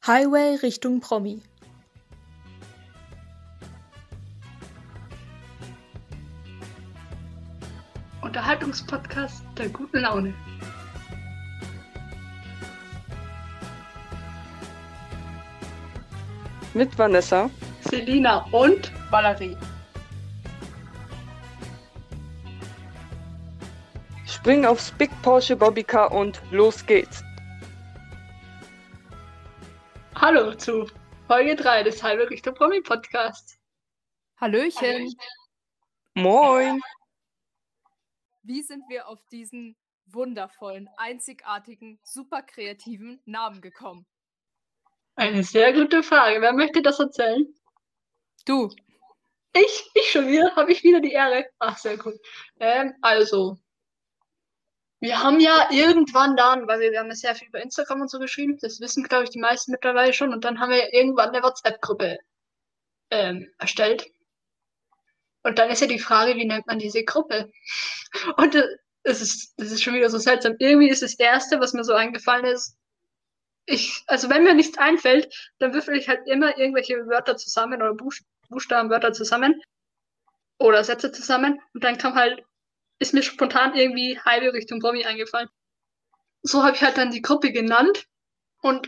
Highway Richtung Promi. Unterhaltungspodcast der guten Laune. Mit Vanessa, Selina und Valerie. springen aufs Big Porsche Bobbycar und los geht's. Hallo zu Folge 3 des Highway Richtung Promi Podcasts. Hallöchen. Moin! Wie sind wir auf diesen wundervollen, einzigartigen, super kreativen Namen gekommen? Eine sehr gute Frage. Wer möchte das erzählen? Du. Ich schon wieder? Habe ich wieder die Ehre? Ach, sehr gut. Also, wir haben ja irgendwann dann, weil wir haben ja sehr viel über Instagram und so geschrieben, das wissen, glaube ich, die meisten mittlerweile schon, und dann haben wir ja irgendwann eine WhatsApp-Gruppe erstellt. Und dann ist ja die Frage, wie nennt man diese Gruppe? Und das ist schon wieder so seltsam. Irgendwie ist das Erste, was mir so eingefallen ist, also wenn mir nichts einfällt, dann würfel ich halt immer irgendwelche Wörter zusammen oder Buchstabenwörter zusammen oder Sätze zusammen und dann ist mir spontan irgendwie Highway Richtung Promi eingefallen. So habe ich halt dann die Gruppe genannt und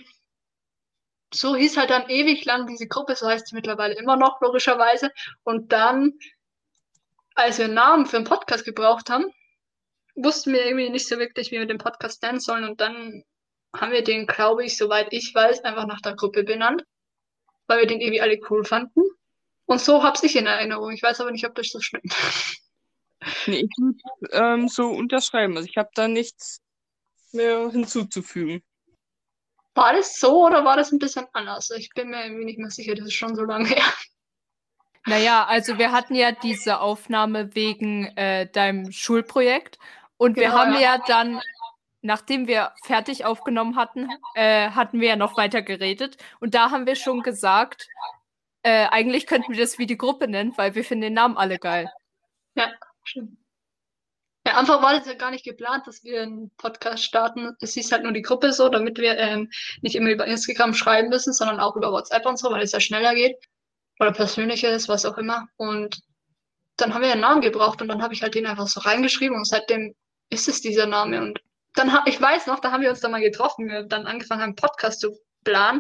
so hieß halt dann ewig lang diese Gruppe, so heißt sie mittlerweile immer noch, logischerweise. Und dann, als wir einen Namen für einen Podcast gebraucht haben, wussten wir irgendwie nicht so wirklich, wie wir den Podcast nennen sollen. Und dann haben wir den, glaube ich, soweit ich weiß, einfach nach der Gruppe benannt, weil wir den irgendwie alle cool fanden. Und so hab's ich in Erinnerung. Ich weiß aber nicht, ob das so stimmt. Nee, ich würde so unterschreiben. Also ich habe da nichts mehr hinzuzufügen. War das so oder war das ein bisschen anders? Ich bin mir irgendwie nicht mehr sicher, das ist schon so lange her. Naja, also wir hatten ja diese Aufnahme wegen deinem Schulprojekt und wir Genau, haben ja. ja dann, nachdem wir fertig aufgenommen hatten, hatten wir ja noch weiter geredet und da haben wir schon gesagt, eigentlich könnten wir das wie die Gruppe nennen, weil wir finden den Namen alle geil. Ja, stimmt. Ja, einfach war das ja gar nicht geplant, dass wir einen Podcast starten. Es hieß halt nur die Gruppe so, damit wir nicht immer über Instagram schreiben müssen, sondern auch über WhatsApp und so, weil es ja schneller geht. Oder persönliches, was auch immer. Und dann haben wir einen Namen gebraucht und dann habe ich halt den einfach so reingeschrieben und seitdem ist es dieser Name. Und ich weiß noch, da haben wir uns dann mal getroffen, wir dann angefangen haben, einen Podcast zu planen.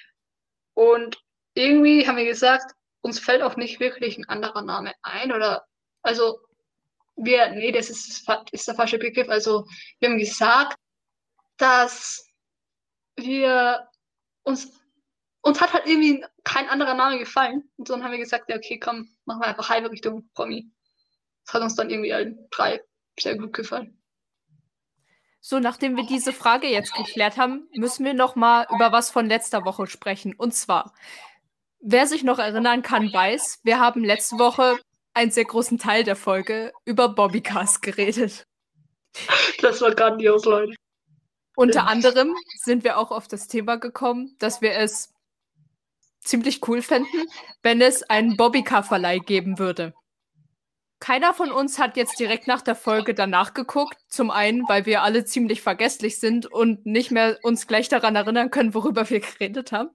Und irgendwie haben wir gesagt, uns fällt auch nicht wirklich ein anderer Name ein also nee, ist der falsche Begriff. Also wir haben gesagt, dass wir uns hat halt irgendwie kein anderer Name gefallen. Und dann haben wir gesagt, ja, okay, komm, machen wir einfach halbe Richtung Promi. Das hat uns dann irgendwie allen drei sehr gut gefallen. So, nachdem wir diese Frage jetzt geklärt haben, müssen wir noch mal über was von letzter Woche sprechen. Und zwar, wer sich noch erinnern kann, weiß, wir haben letzte Woche einen sehr großen Teil der Folge über Bobbycars geredet. Das war grandios, Leute. Unter anderem sind wir auch auf das Thema gekommen, dass wir es ziemlich cool fänden, wenn es einen Bobbycar-Verleih geben würde. Keiner von uns hat jetzt direkt nach der Folge danach geguckt. Zum einen, weil wir alle ziemlich vergesslich sind und nicht mehr uns gleich daran erinnern können, worüber wir geredet haben.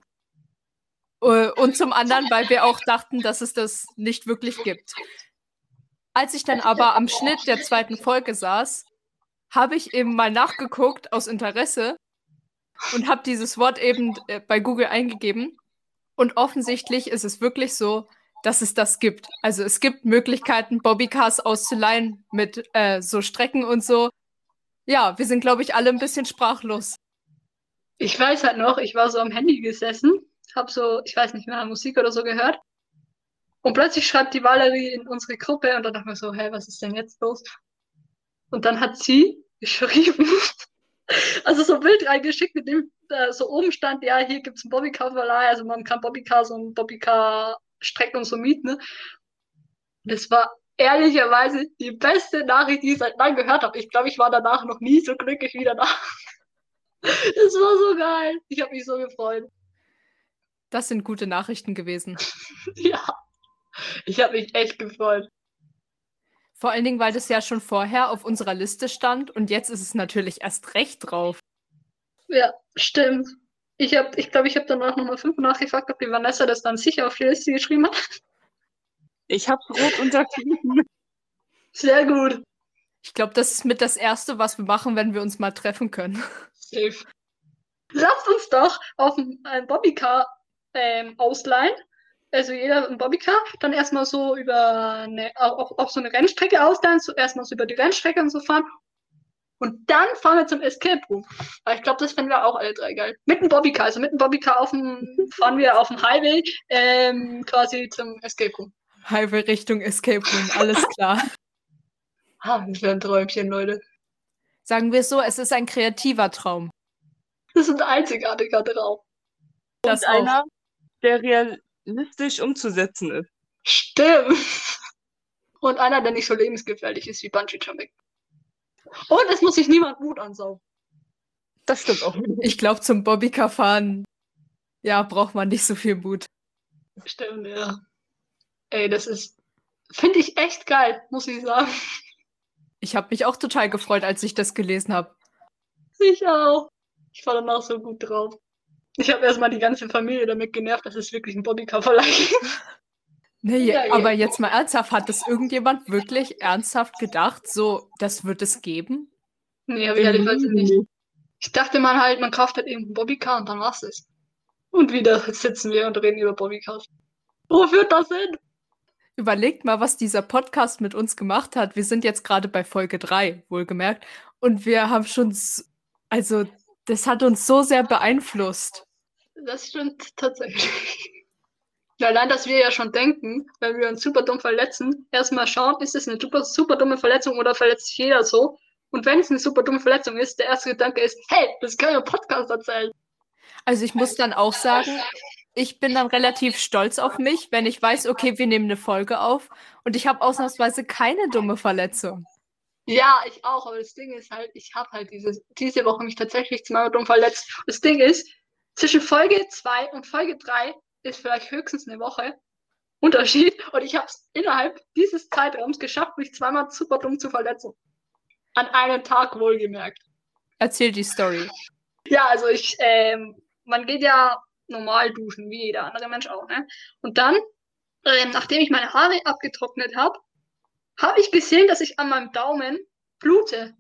Und zum anderen, weil wir auch dachten, dass es das nicht wirklich gibt. Als ich dann aber am Schnitt der zweiten Folge saß, habe ich eben mal nachgeguckt aus Interesse und habe dieses Wort eben bei Google eingegeben. Und offensichtlich ist es wirklich so, dass es das gibt. Also es gibt Möglichkeiten, Bobbycars auszuleihen mit so Strecken und so. Ja, wir sind, glaube ich, alle ein bisschen sprachlos. Ich weiß halt noch, ich war so am Handy gesessen, hab so, ich weiß nicht mehr, Musik oder so gehört. Und plötzlich schreibt die Valerie in unsere Gruppe und dann dachte ich mir so, hä, was ist denn jetzt los? Und dann hat sie geschrieben, also so ein Bild reingeschickt, mit dem so oben stand, ja, hier gibt's einen Bobbycar-Verleih, also man kann Bobbycars und Bobbycar-Strecken und so mieten, ne? Das war ehrlicherweise die beste Nachricht, die ich seit langem gehört habe. Ich glaube, ich war danach noch nie so glücklich wie danach. Das war so geil. Ich habe mich so gefreut. Das sind gute Nachrichten gewesen. Ja, ich habe mich echt gefreut. Vor allen Dingen, weil das ja schon vorher auf unserer Liste stand und jetzt ist es natürlich erst recht drauf. Ja, stimmt. Ich glaube, ich habe danach nochmal 5 nachgefragt, ob die Vanessa das dann sicher auf die Liste geschrieben hat. Ich hab's rot unterstrichen. Sehr gut. Ich glaube, das ist mit das Erste, was wir machen, wenn wir uns mal treffen können. Safe. Lasst uns doch auf ein Bobbycar ausleihen. Also jeder ein Bobbycar, dann erstmal so auf so eine Rennstrecke ausleihen, so erstmal so über die Rennstrecke und so fahren. Und dann fahren wir zum Escape Room. Weil ich glaube, das fänden wir auch alle 3 geil. Mit dem Bobbycar, also mit dem Bobbycar fahren wir auf dem Highway quasi zum Escape Room. Highway Richtung Escape Room, alles klar. Das wäre ein Träumchen, Leute. Sagen wir es so, es ist ein kreativer Traum. Das ist ein einzigartiger Traum. Das Und einer, der realistisch umzusetzen ist. Stimmt. Und einer, der nicht so lebensgefährlich ist wie Bungee Jumping. Und es muss sich niemand Mut ansaugen. Das stimmt auch. Ich glaube, zum Bobbycar fahren, ja, braucht man nicht so viel Mut. Stimmt, ja. Ey, finde ich echt geil, muss ich sagen. Ich habe mich auch total gefreut, als ich das gelesen habe. Ich auch. Ich war danach so gut drauf. Ich habe erstmal die ganze Familie damit genervt, dass es wirklich ein Bobbycar-Verleih ist. Nee, Ja, aber jetzt mal ernsthaft, hat das irgendjemand wirklich ernsthaft gedacht, so, das wird es geben? Nee, aber ehrlicherweise nicht. Ich dachte man kauft halt irgendein Bobbycar und dann war's es. Und wieder sitzen wir und reden über Bobbycars. Wo führt das hin? Überlegt mal, was dieser Podcast mit uns gemacht hat. Wir sind jetzt gerade bei Folge 3, wohlgemerkt. Und wir haben schon, also, das hat uns so sehr beeinflusst. Das stimmt tatsächlich. Ja, allein, dass wir ja schon denken, wenn wir uns super dumm verletzen, erstmal schauen, ist es eine super dumme Verletzung oder verletzt sich jeder so? Und wenn es eine super dumme Verletzung ist, der erste Gedanke ist, hey, das können wir im Podcast erzählen. Also ich muss dann auch sagen, ich bin dann relativ stolz auf mich, wenn ich weiß, okay, wir nehmen eine Folge auf und ich habe ausnahmsweise keine dumme Verletzung. Ja, ich auch, aber das Ding ist halt, ich habe halt diese Woche mich tatsächlich zweimal dumm verletzt. Das Ding ist, zwischen Folge 2 und Folge 3 ist vielleicht höchstens eine Woche Unterschied und ich habe es innerhalb dieses Zeitraums geschafft, mich zweimal super dumm zu verletzen. An einem Tag wohlgemerkt. Erzähl die Story. Ja, also man geht ja normal duschen, wie jeder andere Mensch auch, ne? Und dann, nachdem ich meine Haare abgetrocknet habe ich gesehen, dass ich an meinem Daumen blute.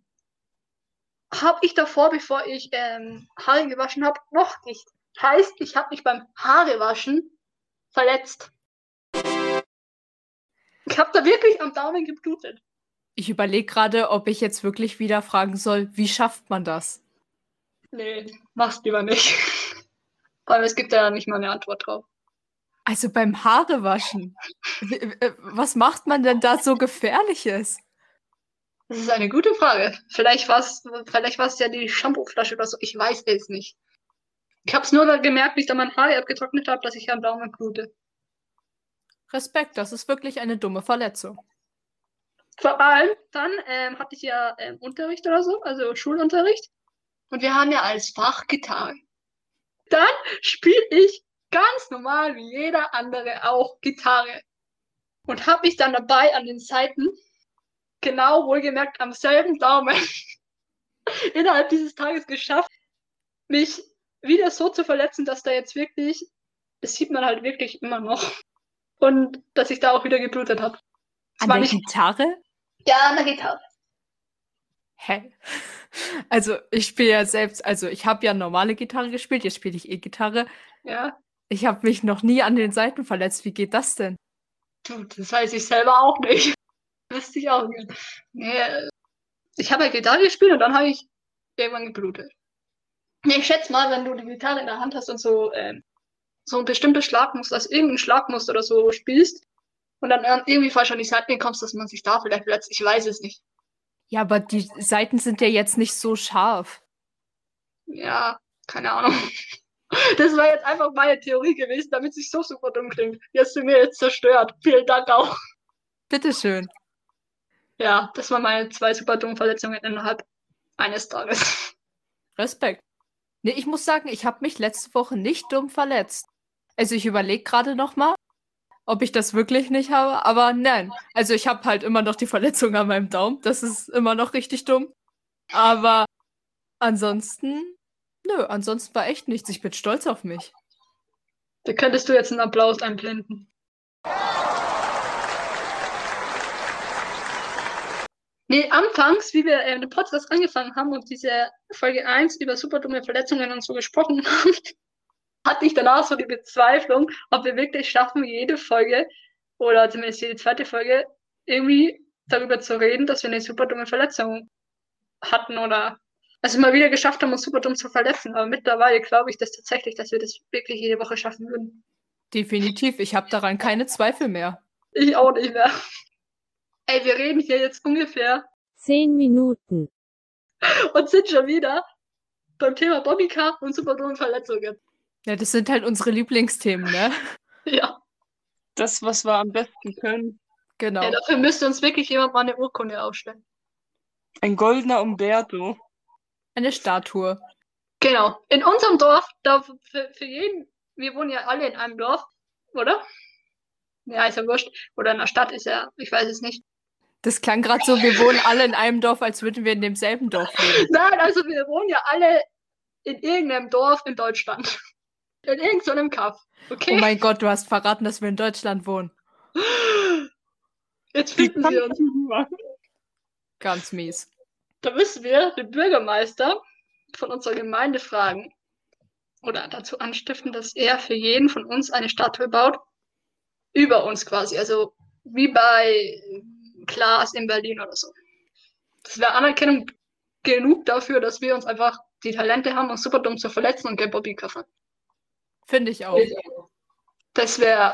Habe ich davor, bevor ich Haare gewaschen habe, noch nicht. Heißt, ich habe mich beim Haarewaschen verletzt. Ich habe da wirklich am Daumen geblutet. Ich überlege gerade, ob ich jetzt wirklich wieder fragen soll, wie schafft man das? Nee, mach's lieber nicht. Vor allem, es gibt ja nicht mal eine Antwort drauf. Also beim Haarewaschen. Was macht man denn da so Gefährliches? Das ist eine gute Frage. Vielleicht war's ja die Shampooflasche oder so. Ich weiß es nicht. Ich habe es nur gemerkt, wie ich da mein Haar abgetrocknet habe, dass ich am Daumen blute. Respekt, das ist wirklich eine dumme Verletzung. Vor allem, dann hatte ich ja Unterricht oder so, also Schulunterricht. Und wir haben ja als Fach Gitarre. Dann spiele ich ganz normal wie jeder andere auch Gitarre. Und habe mich dann dabei an den Seiten, genau wohlgemerkt am selben Daumen, innerhalb dieses Tages geschafft, mich wieder so zu verletzen, dass da jetzt wirklich, das sieht man halt wirklich immer noch. Und dass ich da auch wieder geblutet habe. An der Gitarre? Ja, an der Gitarre. Hä? Also ich spiele ja selbst, also ich habe ja normale Gitarre gespielt, jetzt spiele ich E-Gitarre. Ja. Ich habe mich noch nie an den Seiten verletzt. Wie geht das denn? Du, das weiß ich selber auch nicht. Wüsste ich auch nicht. Nee, ich habe halt Gitarre gespielt und dann habe ich irgendwann geblutet. Nee, ich schätze mal, wenn du die Gitarre in der Hand hast und so ein bestimmtes Schlagmuster, also irgendein Schlagmuster oder so spielst und dann irgendwie falsch an die Seiten kommst, dass man sich da vielleicht verletzt. Ich weiß es nicht. Ja, aber die Seiten sind ja jetzt nicht so scharf. Ja, keine Ahnung. Das war jetzt einfach meine Theorie gewesen, damit es nicht so super dumm klingt. Die hast du mir jetzt zerstört. Vielen Dank auch. Bitteschön. Ja, das waren meine 2 super dummen Verletzungen innerhalb eines Tages. Respekt. Nee, ich muss sagen, ich habe mich letzte Woche nicht dumm verletzt. Also ich überlege gerade noch mal, ob ich das wirklich nicht habe, aber nein. Also ich habe halt immer noch die Verletzung an meinem Daumen. Das ist immer noch richtig dumm. Aber ansonsten Nö, ansonsten war echt nichts. Ich bin stolz auf mich. Da könntest du jetzt einen Applaus einblenden. Nee, anfangs, wie wir den Podcast angefangen haben und diese Folge 1 über super dumme Verletzungen und so gesprochen haben, hatte ich danach so die Bezweiflung, ob wir wirklich schaffen, jede Folge oder zumindest jede zweite Folge irgendwie darüber zu reden, dass wir eine super dumme Verletzung hatten oder also mal wieder geschafft haben, uns super dumm zu verletzen. Aber mittlerweile glaube ich das tatsächlich, dass wir das wirklich jede Woche schaffen würden. Definitiv. Ich habe daran keine Zweifel mehr. Ich auch nicht mehr. Ey, wir reden hier jetzt ungefähr 10 Minuten. und sind schon wieder beim Thema Bobbycar und super dumme Verletzungen. Ja, das sind halt unsere Lieblingsthemen, ne? Ja. Das, was wir am besten können. Genau. Ja, dafür müsste uns wirklich jemand mal eine Urkunde aufstellen. Ein goldener Umberto. Eine Statue. Genau. In unserem Dorf, da für jeden, wir wohnen ja alle in einem Dorf, oder? Ja, ist ja wurscht. Oder in der Stadt ist ja, ich weiß es nicht. Das klang gerade so, wir wohnen alle in einem Dorf, als würden wir in demselben Dorf leben. Nein, also wir wohnen ja alle in irgendeinem Dorf in Deutschland. In irgendeinem Kaff. Okay? Oh mein Gott, du hast verraten, dass wir in Deutschland wohnen. Jetzt Wie finden kann wir uns. man Ganz mies. Da müssen wir den Bürgermeister von unserer Gemeinde fragen oder dazu anstiften, dass er für jeden von uns eine Statue baut. Über uns quasi. Also wie bei Klaas in Berlin oder so. Das wäre Anerkennung genug dafür, dass wir uns einfach die Talente haben, uns super dumm zu verletzen und Geld Bobby kaufen. Finde ich auch. Das wäre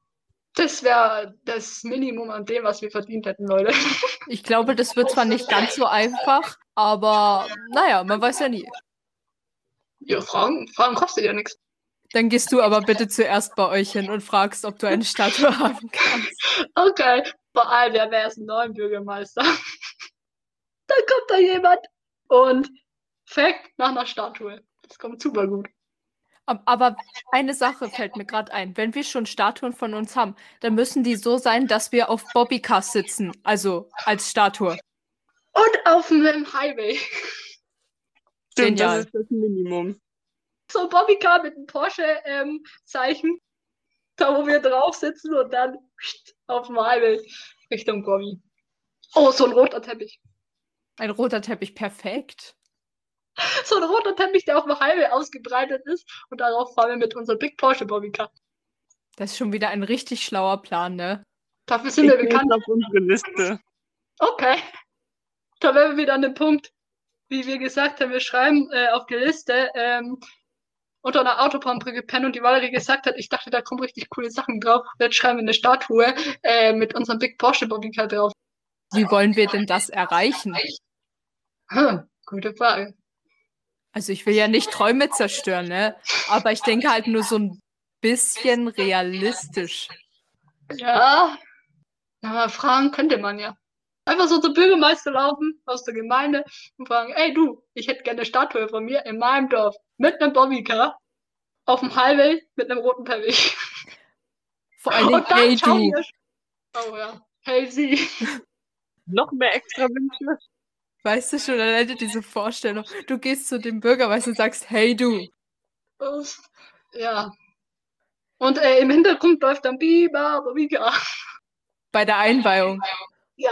das Minimum an dem, was wir verdient hätten, Leute. Ich glaube, das wird zwar nicht ganz so einfach, aber naja, man weiß ja nie. Ja, Fragen kostet ja nichts. Dann gehst du aber bitte zuerst bei euch hin und fragst, ob du eine Statue haben kannst. Okay, vor allem, wer wäre es einen neuen Bürgermeister? Da kommt da jemand und fragt nach einer Statue. Das kommt super gut. Aber eine Sache fällt mir gerade ein. Wenn wir schon Statuen von uns haben, dann müssen die so sein, dass wir auf Bobbycars sitzen. Also als Statue. Und auf dem Highway. Stimmt, Genial. das ist das Minimum. So ein Bobbycar mit einem Porsche-Zeichen. Da, wo wir drauf sitzen und dann auf dem Highway Richtung Bobby. Oh, so ein roter Teppich. Ein roter Teppich, perfekt. So ein roter Teppich, der auf dem Highway ausgebreitet ist. Und darauf fahren wir mit unserem Big Porsche Bobbycar. Das ist schon wieder ein richtig schlauer Plan, ne? Dafür sind wir Ich bekannt. auf unsere Liste. Okay. Da wären wir wieder an dem Punkt, wie wir gesagt haben, wir schreiben auf die Liste unter einer Autobahnbrücke pennen und die Valerie gesagt hat, ich dachte, da kommen richtig coole Sachen drauf. Jetzt schreiben wir eine Statue mit unserem Big Porsche Bobbycar drauf. Wie wollen wir denn das erreichen? Gute Frage. Also ich will ja nicht Träume zerstören, ne? Aber ich denke halt nur so ein bisschen realistisch. Ja, aber fragen könnte man ja. Einfach so zum Bürgermeister laufen aus der Gemeinde und fragen, ey du, ich hätte gerne eine Statue von mir in meinem Dorf mit einem Bobbycar auf dem Highway mit einem roten Teppich. Vor allen Dingen, Und dann hey schauen du. wir. Oh ja, hey sie. Noch mehr extra Wünsche? Weißt du schon, alleine diese Vorstellung. Du gehst zu dem Bürgermeister und sagst, hey du. Ja. Und im Hintergrund läuft dann Biber, Bobbycar. Bei der Einweihung. Ja.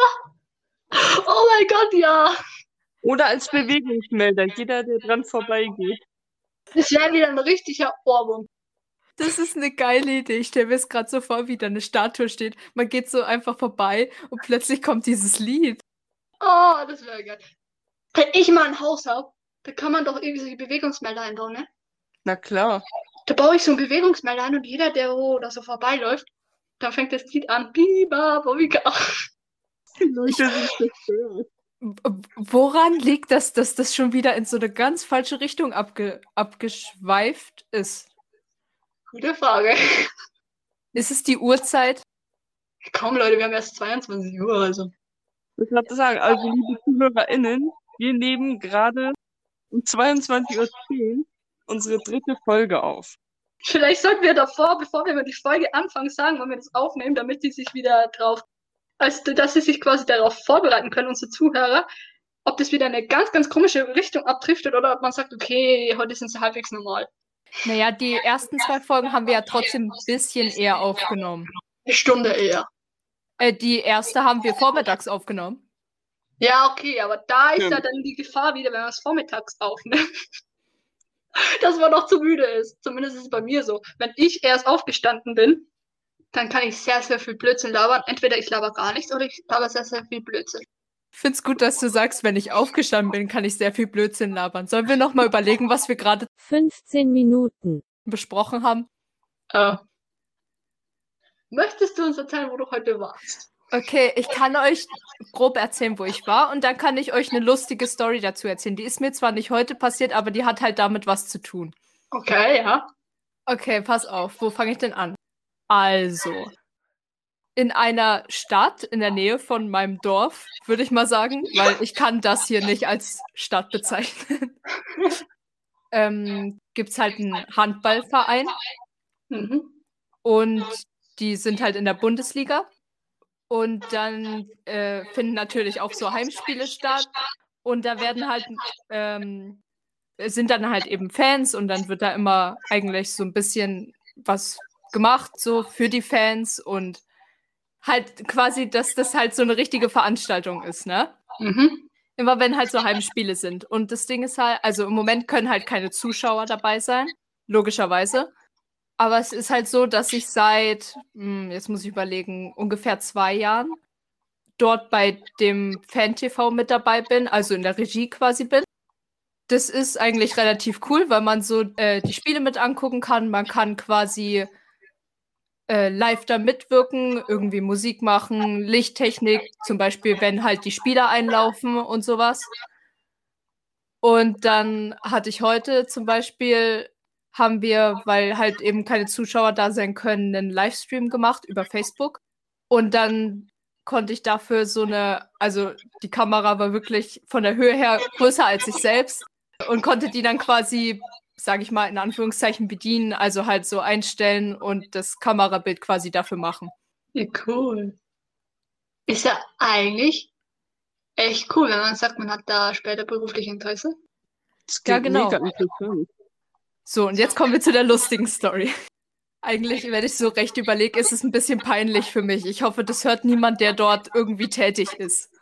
Oh mein Gott, ja. Oder als Bewegungsmelder, jeder, der dran vorbeigeht. Das wäre wieder ein richtiger Ohrwurm. Das ist eine geile Idee. Ich stelle mir es gerade so vor, wie da eine Statue steht. Man geht so einfach vorbei und plötzlich kommt dieses Lied. Oh, das wäre geil. Wenn ich mal ein Haus habe, da kann man doch irgendwie solche Bewegungsmelder einbauen, ne? Na klar. Da baue ich so einen Bewegungsmelder ein und jeder, der da so vorbeiläuft, dann fängt das Lied an. Biber, Bobbycar. Die Leute sind zerstört. Woran liegt das, dass das schon wieder in so eine ganz falsche Richtung abgeschweift ist? Gute Frage. Ist es die Uhrzeit? Komm, Leute, wir haben erst 22 Uhr, also. Ich wollte gerade sagen, also liebe ZuhörerInnen, wir nehmen gerade um 22:10 Uhr unsere 3. Folge auf. Vielleicht sollten wir davor, bevor wir mit die Folge anfangen, sagen, wann wir das aufnehmen, damit die sich wieder drauf, also dass sie sich quasi darauf vorbereiten können, unsere Zuhörer, ob das wieder eine ganz, ganz komische Richtung abdriftet oder ob man sagt, okay, heute sind sie halbwegs normal. Naja, die ersten 2 Folgen haben wir ja trotzdem ein bisschen eher aufgenommen. Eine Stunde eher. Die erste haben wir vormittags aufgenommen. Ja, okay, aber da ist Ja. ja dann die Gefahr wieder, wenn man es vormittags aufnimmt, dass man noch zu müde ist. Zumindest ist es bei mir so. Wenn ich erst aufgestanden bin, dann kann ich sehr, sehr viel Blödsinn labern. Entweder ich laber gar nichts oder ich laber sehr, sehr viel Blödsinn. Ich finde es gut, dass du sagst, wenn ich aufgestanden bin, kann ich sehr viel Blödsinn labern. Sollen wir noch mal überlegen, was wir gerade 15 Minuten. besprochen haben? Möchtest du uns erzählen, wo du heute warst? Okay, ich kann euch grob erzählen, wo ich war und dann kann ich euch eine lustige Story dazu erzählen. Die ist mir zwar nicht heute passiert, aber die hat halt damit was zu tun. Okay, ja. Okay, pass auf. Wo fange ich denn an? Also, in einer Stadt in der Nähe von meinem Dorf, würde ich mal sagen, weil ich kann das hier nicht als Stadt bezeichnen. Gibt es halt einen Handballverein Mhm. und die sind halt in der Bundesliga. Und dann finden natürlich auch so Heimspiele statt. Und da werden halt, sind dann halt eben Fans und dann wird da immer eigentlich so ein bisschen was gemacht, so für die Fans und halt quasi, dass das halt so eine richtige Veranstaltung ist, ne? Mhm. Immer wenn halt so Heimspiele sind. Und das Ding ist halt, also im Moment können halt keine Zuschauer dabei sein, logischerweise. Aber es ist halt so, dass ich seit, jetzt muss ich überlegen, ungefähr 2 Jahren dort bei dem Fan-TV mit dabei bin, also in der Regie quasi bin. Das ist eigentlich relativ cool, weil man so die Spiele mit angucken kann. Man kann quasi live da mitwirken, irgendwie Musik machen, Lichttechnik, zum Beispiel, wenn halt die Spieler einlaufen und sowas. Und dann hatte ich heute zum Beispiel, haben wir, weil halt eben keine Zuschauer da sein können, einen Livestream gemacht über Facebook. Und dann konnte ich dafür so eine, also die Kamera war wirklich von der Höhe her größer als ich selbst und konnte die dann quasi, sage ich mal, in Anführungszeichen bedienen, also halt so einstellen und das Kamerabild quasi dafür machen. Ja, cool. Ist ja eigentlich echt cool, wenn man sagt, man hat da später beruflich Interesse. Das Ja, klingt genau. mega interessant. So, und jetzt kommen wir zu der lustigen Story. Eigentlich, wenn ich so recht überlege, ist es ein bisschen peinlich für mich. Ich hoffe, das hört niemand, der dort irgendwie tätig ist.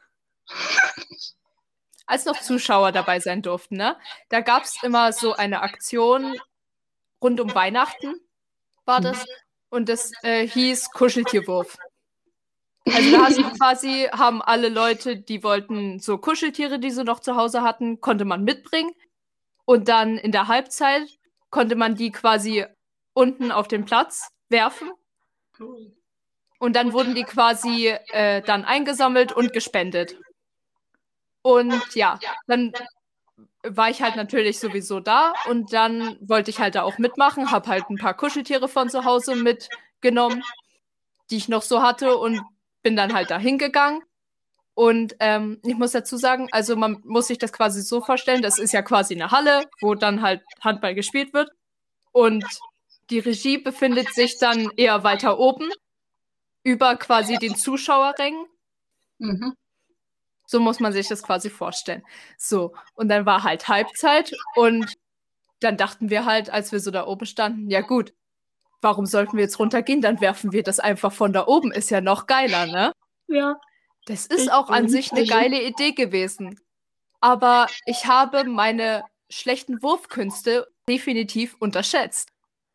Als noch Zuschauer dabei sein durften, ne? Da gab es immer so eine Aktion rund um Weihnachten, war das. Und das hieß Kuscheltierwurf. Also da hast du quasi, haben alle Leute, die wollten so Kuscheltiere, die sie noch zu Hause hatten, konnte man mitbringen. Und dann in der Halbzeit konnte man die quasi unten auf den Platz werfen. Cool. Und dann wurden die quasi dann eingesammelt und gespendet. Und ja, dann war ich halt natürlich sowieso da und dann wollte ich halt da auch mitmachen, habe halt ein paar Kuscheltiere von zu Hause mitgenommen, die ich noch so hatte und bin dann halt da hingegangen. Und ich muss dazu sagen, also man muss sich das quasi so vorstellen, das ist ja quasi eine Halle, wo dann halt Handball gespielt wird. Und die Regie befindet sich dann eher weiter oben, über quasi den Zuschauerrängen. Mhm. So muss man sich das quasi vorstellen. So, und dann war halt Halbzeit und dann dachten wir halt, als wir so da oben standen, ja gut, warum sollten wir jetzt runtergehen? Dann werfen wir das einfach von da oben, ist ja noch geiler, ne? Ja. Das ist auch an sich eine geile Idee gewesen. Aber ich habe meine schlechten Wurfkünste definitiv unterschätzt.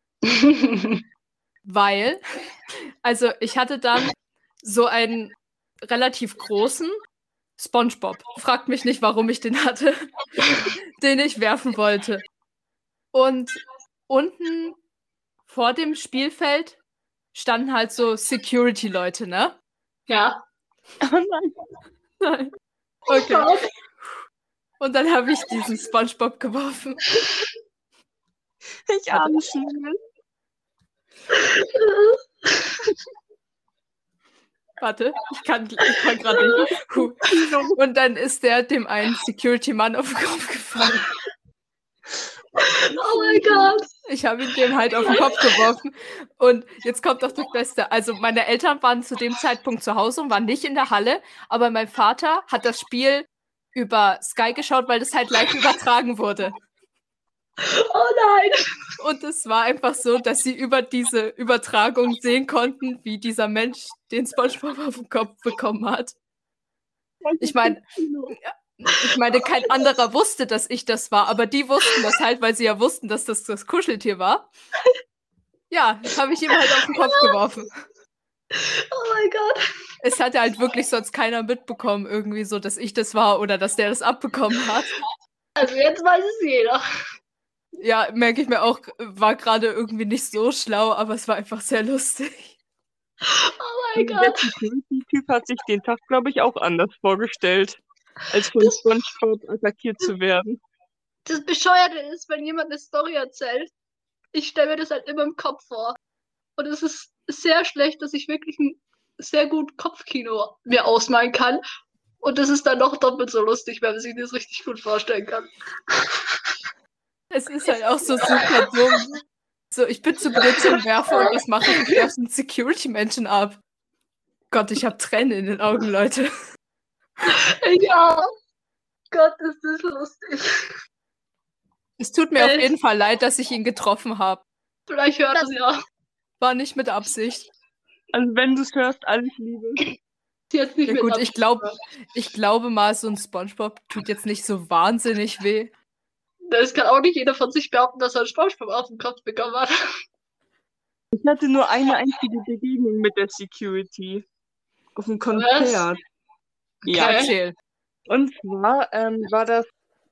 Weil, also ich hatte dann so einen relativ großen SpongeBob. Fragt mich nicht, warum ich den hatte, den ich werfen wollte. Und unten vor dem Spielfeld standen halt so Security-Leute, ne? Ja. Oh nein. Nein. Oh Okay. Gott. Und dann habe ich diesen SpongeBob geworfen. Ich ahne Schnee. Warte, ich kann gerade nicht. Und dann ist der dem einen Security-Mann auf den Kopf gefallen. Oh mein Gott. Ich habe ihn dem halt auf den Kopf geworfen. Und jetzt kommt doch das Beste. Also meine Eltern waren zu dem Zeitpunkt zu Hause und waren nicht in der Halle. Aber mein Vater hat das Spiel über Sky geschaut, weil das halt live übertragen wurde. Oh nein! Und es war einfach so, dass sie über diese Übertragung sehen konnten, wie dieser Mensch den SpongeBob auf den Kopf bekommen hat. Ich meine, kein anderer wusste, dass ich das war, aber die wussten das halt, weil sie ja wussten, dass das Kuscheltier war. Ja, habe ich ihm halt auf den Kopf geworfen. Oh mein Gott! Es hatte halt wirklich sonst keiner mitbekommen, irgendwie so, dass ich das war oder dass der das abbekommen hat. Also jetzt weiß es jeder. Ja, merke ich mir auch, war gerade irgendwie nicht so schlau, aber es war einfach sehr lustig. Oh mein Der Gott! Security-Typ hat sich den Tag, glaube ich, auch anders vorgestellt, als von SpongeBob attackiert zu werden. Das Bescheuerte ist, wenn jemand eine Story erzählt, ich stelle mir das halt immer im Kopf vor. Und es ist sehr schlecht, dass ich wirklich ein sehr gut Kopfkino mir ausmalen kann. Und das ist dann noch doppelt so lustig, wenn man sich das richtig gut vorstellen kann. Es ist halt auch so super dumm. So, ich bin zu blöd zum Werfen und was mache ich? Ich werfe einen Security-Menschen ab. Gott, ich habe Tränen in den Augen, Leute. Ja. Gott, ist das lustig. Es tut mir auf jeden Fall leid, dass ich ihn getroffen habe. Vielleicht hört es ja. War nicht mit Absicht. Also wenn du es hörst, alles Liebe. Jetzt nicht Ja mit gut, Absicht. ich glaube mal, so ein SpongeBob tut jetzt nicht so wahnsinnig weh. Das kann auch nicht jeder von sich behaupten, dass er einen SpongeBob auf den Kopf bekommen hat. Ich hatte nur eine einzige Begegnung mit der Security. Auf dem Konzert. Ja. Okay. Erzähl. Und zwar war das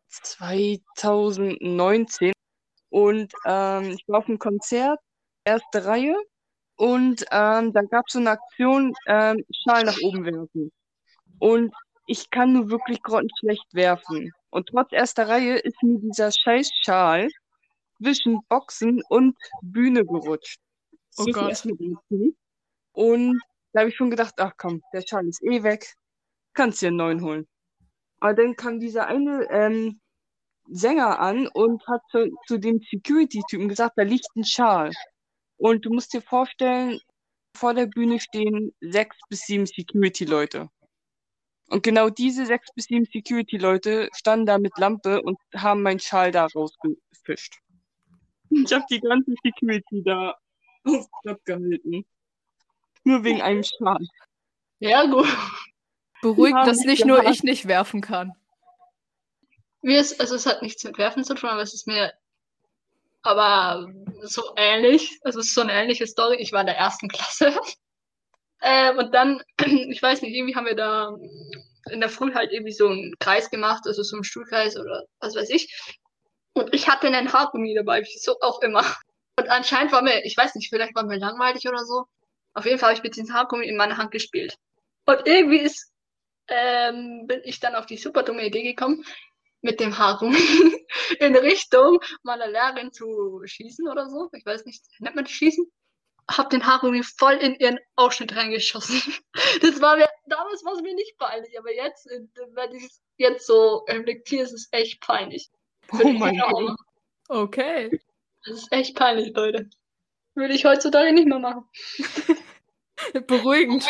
2019 und ich war auf einem Konzert, erste Reihe, und da gab es so eine Aktion, Schal nach oben werfen. Und ich kann nur wirklich grottenschlecht werfen. Und trotz erster Reihe ist mir dieser scheiß Schal zwischen Boxen und Bühne gerutscht. Oh So viel Gott. erstmal dazu. Und da habe ich schon gedacht, ach komm, der Schal ist eh weg, kannst dir einen neuen holen. Aber dann kam dieser eine Sänger an und hat zu dem Security-Typen gesagt, da liegt ein Schal. Und du musst dir vorstellen, vor der Bühne stehen 6 bis 7 Security-Leute. Und genau diese 6 bis 7 Security-Leute standen da mit Lampe und haben meinen Schal da rausgefischt. Ich habe die ganze Security da auf Trab gehalten. Nur wegen einem Schal. Ja, gut. Beruhigt, haben dass mich nicht nur gehasst. ich nicht werfen kann. Also es hat nichts mit Werfen zu tun, aber es ist mir aber so ähnlich. Also es ist so eine ähnliche Story. Ich war in der 1. Klasse. Und dann, ich weiß nicht, irgendwie haben wir da in der Früh halt irgendwie so einen Kreis gemacht, also so einen Stuhlkreis oder was weiß ich. Und ich hatte einen Haargummi dabei, wieso auch immer. Und anscheinend war mir, ich weiß nicht, vielleicht war mir langweilig oder so. Auf jeden Fall habe ich mit diesem Haargummi in meiner Hand gespielt. Und irgendwie bin ich dann auf die super dumme Idee gekommen, mit dem Haargummi in Richtung meiner Lehrerin zu schießen oder so. Ich weiß nicht, nennt man das Schießen? Hab den Haargummi voll in ihren Ausschnitt reingeschossen. Damals war es mir nicht peinlich, aber jetzt, wenn ich es jetzt so reflektiere, ist es echt peinlich. Oh mein Gott. Okay. Das ist echt peinlich, Leute. Würde ich heutzutage nicht mehr machen. Beruhigend.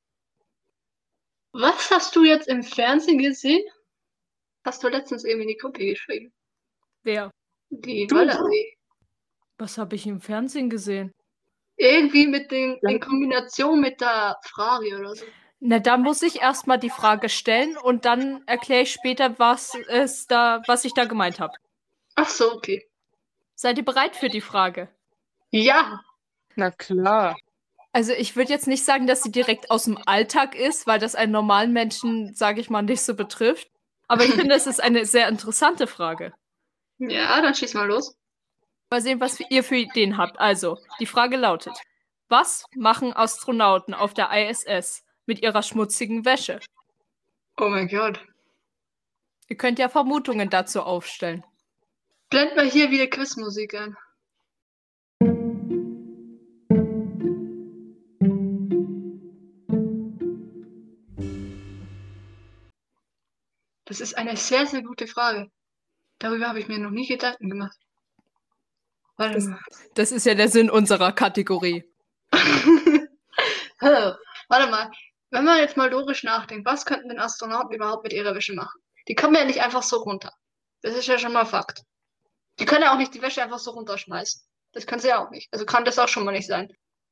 Was hast du jetzt im Fernsehen gesehen? Hast du letztens eben in die Gruppe geschrieben? Wer? Die Du. Valerie. Was habe ich im Fernsehen gesehen? Irgendwie in Kombination mit der Frage oder so. Na, da muss ich erstmal die Frage stellen und dann erkläre ich später, was ich da gemeint habe. Ach so, okay. Seid ihr bereit für die Frage? Ja. Na klar. Also ich würde jetzt nicht sagen, dass sie direkt aus dem Alltag ist, weil das einen normalen Menschen, sage ich mal, nicht so betrifft. Aber ich finde, es ist eine sehr interessante Frage. Ja, dann schieß mal los. Mal sehen, was ihr für Ideen habt. Also, die Frage lautet: Was machen Astronauten auf der ISS mit ihrer schmutzigen Wäsche? Oh mein Gott. Ihr könnt ja Vermutungen dazu aufstellen. Blend mal hier wieder Quizmusik ein. Das ist eine sehr, sehr gute Frage. Darüber habe ich mir noch nie Gedanken gemacht. Warte mal. Das ist ja der Sinn unserer Kategorie. Warte mal. Wenn man jetzt mal logisch nachdenkt, was könnten denn Astronauten überhaupt mit ihrer Wäsche machen? die kommen ja nicht einfach so runter. Das ist ja schon mal Fakt. Die können ja auch nicht die Wäsche einfach so runterschmeißen. Das können sie ja auch nicht. Also kann das auch schon mal nicht sein.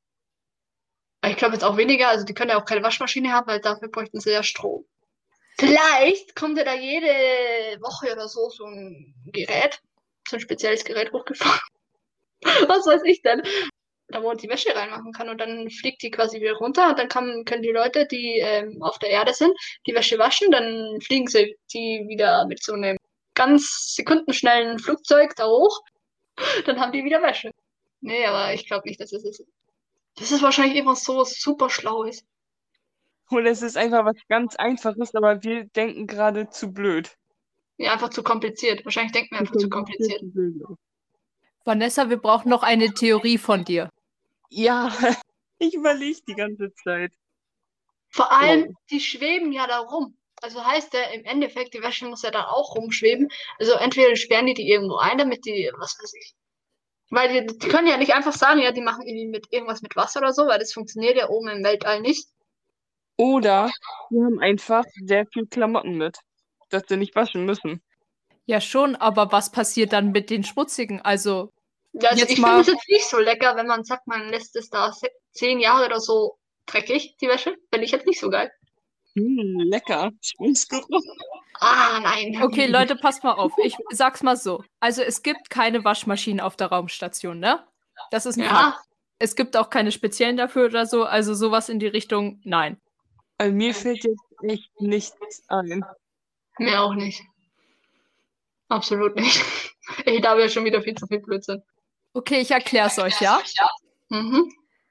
Aber ich glaube jetzt auch weniger, also die können ja auch keine Waschmaschine haben, weil dafür bräuchten sie ja Strom. Vielleicht kommt ja da jede Woche oder so ein Gerät, so ein spezielles Gerät hochgefahren. Was weiß ich denn? Da wo man die Wäsche reinmachen kann und dann fliegt die quasi wieder runter und dann können die Leute, die auf der Erde sind, die Wäsche waschen, dann fliegen sie die wieder mit so einem ganz sekundenschnellen Flugzeug da hoch, dann haben die wieder Wäsche. Nee, aber ich glaube nicht, dass es ist. Das ist wahrscheinlich immer so super schlau ist. Oder es ist einfach was ganz Einfaches, aber wir denken gerade zu blöd. Ja, einfach zu kompliziert. Wahrscheinlich denken wir einfach zu kompliziert. Vanessa, wir brauchen noch eine Theorie von dir. Ja, ich überlege die ganze Zeit. Vor allem, die schweben ja da rum. Also heißt ja im Endeffekt, die Wäsche muss ja dann auch rumschweben. Also entweder sperren die irgendwo ein, damit die, was weiß ich. Weil die können ja nicht einfach sagen, ja, die machen irgendwie mit irgendwas mit Wasser oder so, weil das funktioniert ja oben im Weltall nicht. Oder wir haben einfach sehr viel Klamotten mit, dass sie nicht waschen müssen. Ja, schon, aber was passiert dann mit den schmutzigen? Also, Ja, also Jetzt ich mal- finde es jetzt nicht so lecker, wenn man sagt, man lässt es da 10 Jahre oder so dreckig, die Wäsche. Finde ich jetzt nicht so geil. Lecker. Schweißgeruch. Ah, nein. okay, Leute, passt mal auf. Ich sag's mal so. Also, es gibt keine Waschmaschinen auf der Raumstation, ne? Das ist ein Fakt. Ja, Es gibt auch keine speziellen dafür oder so. Also, sowas in die Richtung, nein. Also mir fällt jetzt echt nichts ein. mir auch nicht. Absolut nicht. Ich da wäre schon wieder viel zu viel Blödsinn. Okay, ich erklär's euch, ja? Mhm.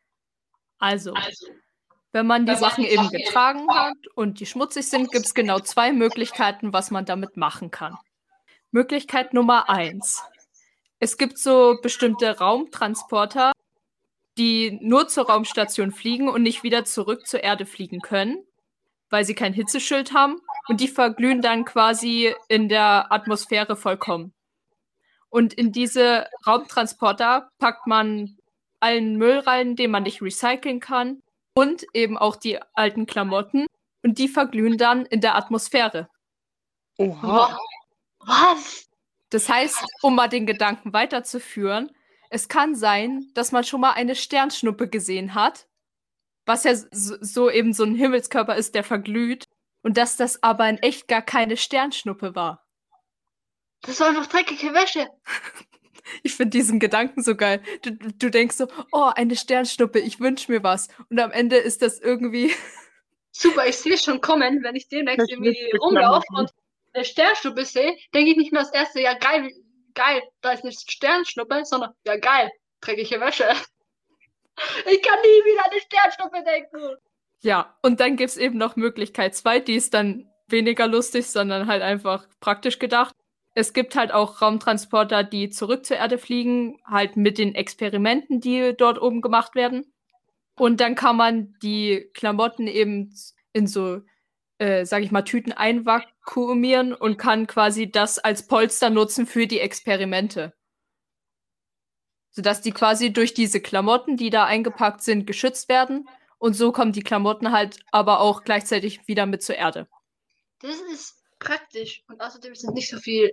Also, wenn man die Sachen eben getragen hat und die schmutzig sind, gibt es genau 2 Möglichkeiten, was man damit machen kann. Möglichkeit Nummer 1. Es gibt so bestimmte Raumtransporter, die nur zur Raumstation fliegen und nicht wieder zurück zur Erde fliegen können, weil sie kein Hitzeschild haben und die verglühen dann quasi in der Atmosphäre vollkommen. Und in diese Raumtransporter packt man allen Müll rein, den man nicht recyceln kann und eben auch die alten Klamotten und die verglühen dann in der Atmosphäre. Oha. Was? Das heißt, um mal den Gedanken weiterzuführen, es kann sein, dass man schon mal eine Sternschnuppe gesehen hat, was ja so eben so ein Himmelskörper ist, der verglüht, und dass das aber in echt gar keine Sternschnuppe war. Das war einfach dreckige Wäsche. Ich finde diesen Gedanken so geil. Du denkst so, oh, eine Sternschnuppe, ich wünsche mir was. Und am Ende ist das irgendwie. Super, ich sehe schon kommen, wenn ich demnächst irgendwie Verschwitzte rumlaufe Klamotten. und eine Sternschnuppe sehe, denke ich nicht mehr das erste, ja geil, geil, da ist eine Sternschnuppe, sondern ja geil, dreckige Wäsche. Ich kann nie wieder an eine Sternschnuppe denken. Ja, und dann gibt es eben noch Möglichkeit 2, die ist dann weniger lustig, sondern halt einfach praktisch gedacht. Es gibt halt auch Raumtransporter, die zurück zur Erde fliegen, halt mit den Experimenten, die dort oben gemacht werden. Und dann kann man die Klamotten eben in so, sag ich mal, Tüten einvakuumieren und kann quasi das als Polster nutzen für die Experimente. Sodass die quasi durch diese Klamotten, die da eingepackt sind, geschützt werden. Und so kommen die Klamotten halt aber auch gleichzeitig wieder mit zur Erde. Das ist praktisch und außerdem ist es nicht so viel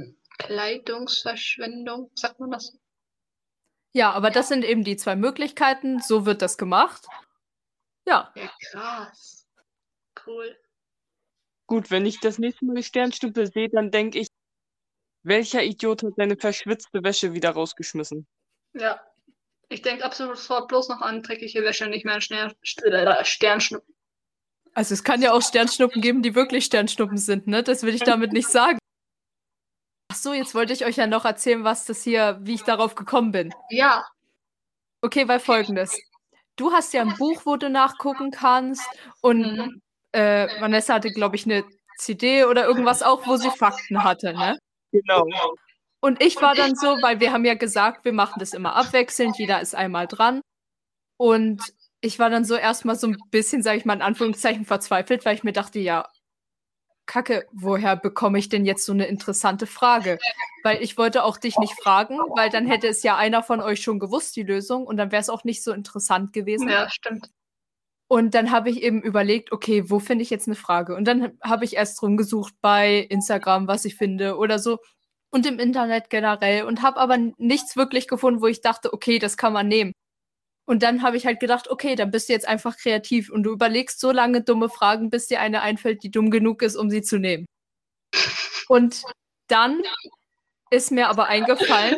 Kleidungsverschwendung, sagt man das? Ja, aber das sind eben die 2 Möglichkeiten. So wird das gemacht. Ja. Ja, krass. Cool. Gut, wenn ich das nächste Mal eine Sternschnuppe sehe, dann denke ich, welcher Idiot hat seine verschwitzte Wäsche wieder rausgeschmissen? Ja. Ich denke absolut sofort bloß noch an dreckige Wäsche, nicht mehr an Sternschnuppen. Also es kann ja auch Sternschnuppen geben, die wirklich Sternschnuppen sind, ne? Das will ich damit nicht sagen. Ach so, jetzt wollte ich euch ja noch erzählen, wie ich darauf gekommen bin. Ja. Okay, weil Folgendes. Du hast ja ein Buch, wo du nachgucken kannst und Vanessa hatte, glaube ich, eine CD oder irgendwas auch, wo sie Fakten hatte, ne? Genau. Und ich war dann so, weil wir haben ja gesagt, wir machen das immer abwechselnd, jeder ist einmal dran. Und ich war dann so erstmal so ein bisschen, sage ich mal in Anführungszeichen, verzweifelt, weil ich mir dachte, ja, Kacke, woher bekomme ich denn jetzt so eine interessante Frage? Weil ich wollte auch dich nicht fragen, weil dann hätte es ja einer von euch schon gewusst, die Lösung, und dann wäre es auch nicht so interessant gewesen. Ja, stimmt. Und dann habe ich eben überlegt, okay, wo finde ich jetzt eine Frage? Und dann habe ich erst rumgesucht bei Instagram, was ich finde oder so. Und im Internet generell. Und habe aber nichts wirklich gefunden, wo ich dachte, okay, das kann man nehmen. Und dann habe ich halt gedacht, okay, dann bist du jetzt einfach kreativ. Und du überlegst so lange dumme Fragen, bis dir eine einfällt, die dumm genug ist, um sie zu nehmen. Und dann ist mir aber eingefallen,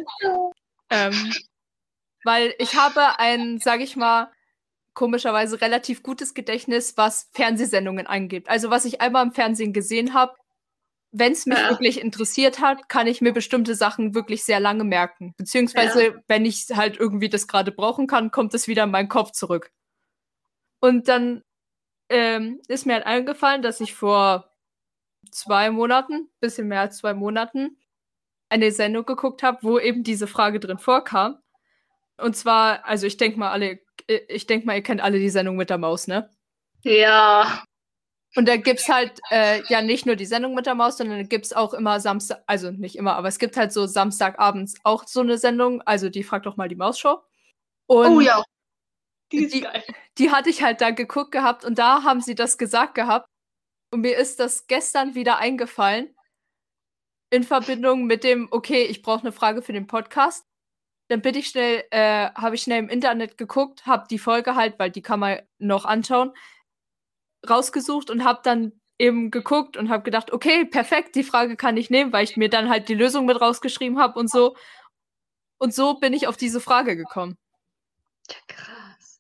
weil ich habe ein, sage ich mal, komischerweise relativ gutes Gedächtnis, was Fernsehsendungen angeht. Also was ich einmal im Fernsehen gesehen habe, wenn es mich wirklich interessiert hat, kann ich mir bestimmte Sachen wirklich sehr lange merken. Beziehungsweise, wenn ich halt irgendwie das gerade brauchen kann, kommt es wieder in meinen Kopf zurück. Und dann ist mir halt eingefallen, dass ich vor 2 Monaten, bisschen mehr als 2 Monaten, eine Sendung geguckt habe, wo eben diese Frage drin vorkam. Und zwar, also ich denke mal, ihr kennt alle die Sendung mit der Maus, ne? Ja. Und da gibt's halt ja nicht nur die Sendung mit der Maus, sondern da gibt's auch immer Samstag, also nicht immer, aber es gibt halt so Samstagabends auch so eine Sendung, also die Fragt doch mal die Maus-Show. Und Oh ja. Die ist geil. die hatte ich halt da geguckt gehabt und da haben sie das gesagt gehabt. Und mir ist das gestern wieder eingefallen in Verbindung mit dem, okay, ich brauche eine Frage für den Podcast. Dann bin ich habe ich schnell im Internet geguckt, habe die Folge halt, weil die kann man noch anschauen, rausgesucht und habe dann eben geguckt und habe gedacht, okay, perfekt, die Frage kann ich nehmen, weil ich mir dann halt die Lösung mit rausgeschrieben habe und so. Und so bin ich auf diese Frage gekommen. Ja, krass.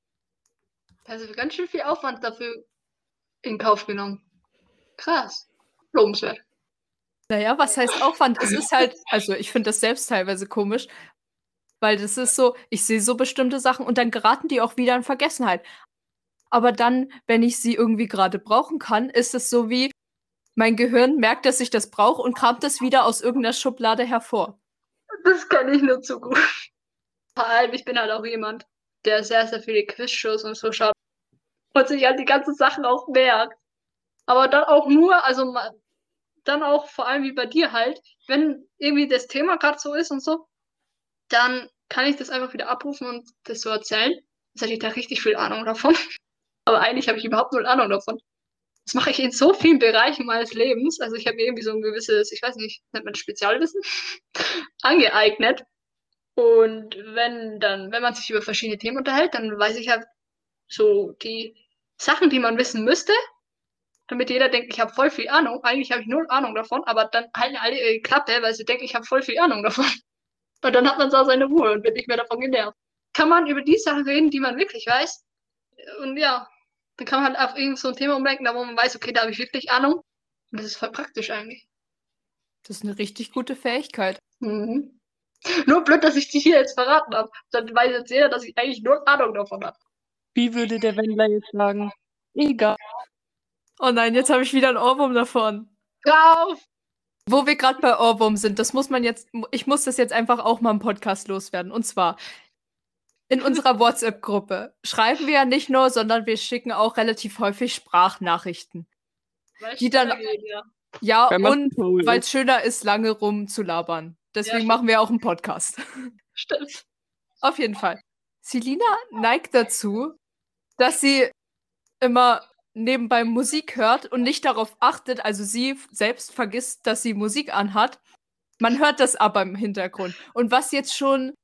Also ganz schön viel Aufwand dafür in Kauf genommen. Krass. Lobenswert. Naja, was heißt Aufwand? Es ist halt, also ich finde das selbst teilweise komisch, weil das ist so, ich sehe so bestimmte Sachen und dann geraten die auch wieder in Vergessenheit. Aber dann, wenn ich sie irgendwie gerade brauchen kann, ist es so wie, mein Gehirn merkt, dass ich das brauche und kramt es wieder aus irgendeiner Schublade hervor. Das kann ich nur zu gut. Vor allem, ich bin halt auch jemand, der sehr, sehr viele Quizshows und so schaut und sich halt die ganzen Sachen auch merkt. Aber dann auch nur, also dann auch vor allem wie bei dir halt, wenn irgendwie das Thema gerade so ist und so, dann kann ich das einfach wieder abrufen und das so erzählen. Jetzt hätte ich da richtig viel Ahnung davon. Aber eigentlich habe ich überhaupt null Ahnung davon. Das mache ich in so vielen Bereichen meines Lebens. Also ich habe mir irgendwie so ein gewisses, ich weiß nicht, nennt man Spezialwissen, angeeignet. Und wenn man sich über verschiedene Themen unterhält, dann weiß ich halt so die Sachen, die man wissen müsste, damit jeder denkt, ich habe voll viel Ahnung. Eigentlich habe ich null Ahnung davon, aber dann halten alle ihre Klappe, weil sie denken, ich habe voll viel Ahnung davon. Und dann hat man so seine Ruhe und wird nicht mehr davon genervt. Kann man über die Sachen reden, die man wirklich weiß. Und ja, dann kann man halt auf irgend so ein Thema umlenken, da wo man weiß, okay, da habe ich wirklich Ahnung. Und das ist voll praktisch eigentlich. Das ist eine richtig gute Fähigkeit. Mhm. Nur blöd, dass ich die hier jetzt verraten habe. Dann weiß jetzt jeder, dass ich eigentlich null Ahnung davon habe. Wie würde der Wendler jetzt sagen? Egal. Oh nein, jetzt habe ich wieder einen Ohrwurm davon. Drauf! Wo wir gerade bei Ohrwurm sind, ich muss das jetzt einfach auch mal im Podcast loswerden. Und zwar, in unserer WhatsApp-Gruppe schreiben wir ja nicht nur, sondern wir schicken auch relativ häufig Sprachnachrichten. Weil Die dann- schneller geht, ja. Ja, Wenn man und cool weil ist. es schöner ist, lange rumzulabern. Deswegen stimmt. machen wir auch einen Podcast. Stimmt. Auf jeden Fall. Selina neigt dazu, dass sie immer nebenbei Musik hört und nicht darauf achtet, also sie selbst vergisst, dass sie Musik anhat. Man hört das aber im Hintergrund. Und was jetzt schon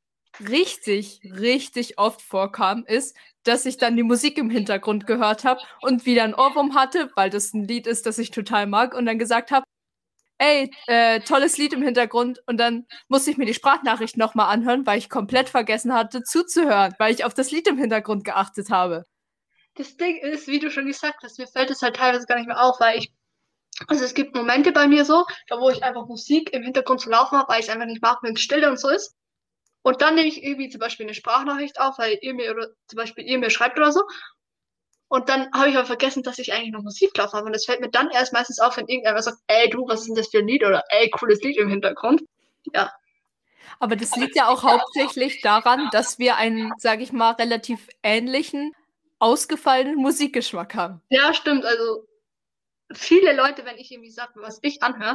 richtig, richtig oft vorkam, ist, dass ich dann die Musik im Hintergrund gehört habe und wieder einen Ohrwurm hatte, weil das ein Lied ist, das ich total mag und dann gesagt habe, ey, tolles Lied im Hintergrund und dann musste ich mir die Sprachnachricht nochmal anhören, weil ich komplett vergessen hatte zuzuhören, weil ich auf das Lied im Hintergrund geachtet habe. Das Ding ist, wie du schon gesagt hast, mir fällt es halt teilweise gar nicht mehr auf, also es gibt Momente bei mir so, da wo ich einfach Musik im Hintergrund zu laufen habe, weil ich es einfach nicht mag, wenn es still und so ist. Und dann nehme ich irgendwie zum Beispiel eine Sprachnachricht auf, weil ihr mir schreibt oder so. Und dann habe ich aber vergessen, dass ich eigentlich noch Musik drauf habe. Und das fällt mir dann erst meistens auf, wenn irgendjemand sagt, ey du, was ist denn das für ein Lied? Oder ey, cooles Lied im Hintergrund. Ja. Aber das liegt ja auch hauptsächlich daran, dass wir einen, sage ich mal, relativ ähnlichen, ausgefallenen Musikgeschmack haben. Ja, stimmt. Also viele Leute, wenn ich irgendwie sage, was ich anhöre,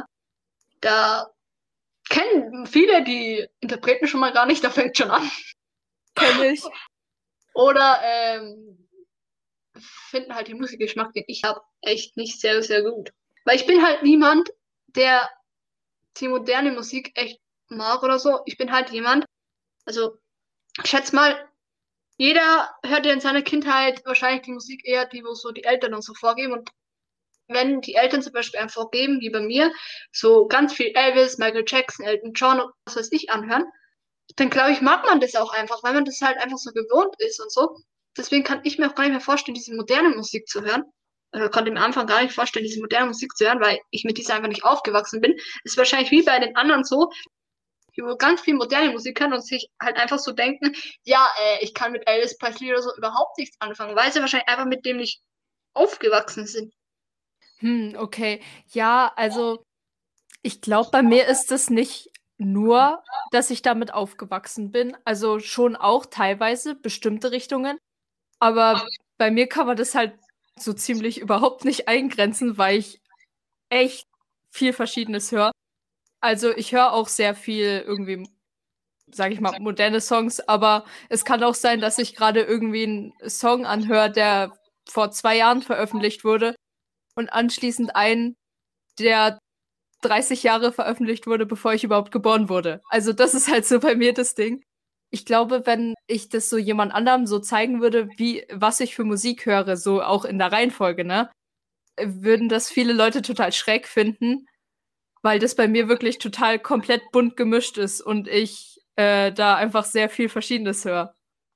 da kennen viele die Interpreten schon mal gar nicht, da fängt schon an. Kenn ich. Oder finden halt den Musikgeschmack, den ich habe, echt nicht sehr, sehr gut. Weil ich bin halt niemand, der die moderne Musik echt mag oder so. Ich bin halt jemand, also ich schätze mal, jeder hört ja in seiner Kindheit wahrscheinlich die Musik eher, die wo so die Eltern und so vorgeben. Und wenn die Eltern zum Beispiel einem vorgeben, wie bei mir, so ganz viel Elvis, Michael Jackson, Elton John und was weiß ich anhören, dann glaube ich, mag man das auch einfach, weil man das halt einfach so gewohnt ist und so. Deswegen kann ich mir auch gar nicht mehr vorstellen, diese moderne Musik zu hören. Oder konnte mir am Anfang gar nicht vorstellen, diese moderne Musik zu hören, weil ich mit dieser einfach nicht aufgewachsen bin. Ist wahrscheinlich wie bei den anderen so, die wohl ganz viel moderne Musik hören und sich halt einfach so denken, ja, ich kann mit Elvis Presley oder so überhaupt nichts anfangen, weil sie wahrscheinlich einfach mit dem nicht aufgewachsen sind. Okay. Ja, also ich glaube, bei mir ist es nicht nur, dass ich damit aufgewachsen bin. Also schon auch teilweise bestimmte Richtungen. Aber bei mir kann man das halt so ziemlich überhaupt nicht eingrenzen, weil ich echt viel Verschiedenes höre. Also ich höre auch sehr viel irgendwie, sage ich mal, moderne Songs, aber es kann auch sein, dass ich gerade irgendwie einen Song anhöre, der vor 2 Jahren veröffentlicht wurde und anschließend einen, der 30 Jahre veröffentlicht wurde, bevor ich überhaupt geboren wurde. Also das ist halt so bei mir das Ding. Ich glaube, wenn ich das so jemand anderem so zeigen würde, was ich für Musik höre, so auch in der Reihenfolge, ne, würden das viele Leute total schräg finden, weil das bei mir wirklich total komplett bunt gemischt ist und ich da einfach sehr viel Verschiedenes höre.